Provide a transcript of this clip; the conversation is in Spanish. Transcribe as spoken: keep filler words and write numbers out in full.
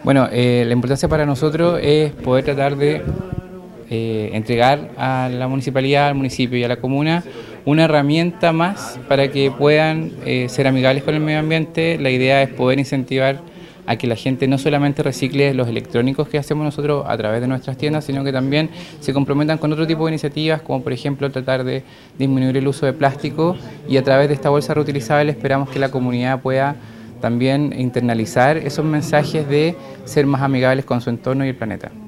Bueno, eh, la importancia para nosotros es poder tratar de eh, entregar a la municipalidad, al municipio y a la comuna una herramienta más para que puedan eh, ser amigables con el medio ambiente. La idea es poder incentivar a que la gente no solamente recicle los electrónicos que hacemos nosotros a través de nuestras tiendas, sino que también se comprometan con otro tipo de iniciativas, como por ejemplo tratar de disminuir el uso de plástico, y a través de esta bolsa reutilizable esperamos que la comunidad pueda también internalizar esos mensajes de ser más amigables con su entorno y el planeta.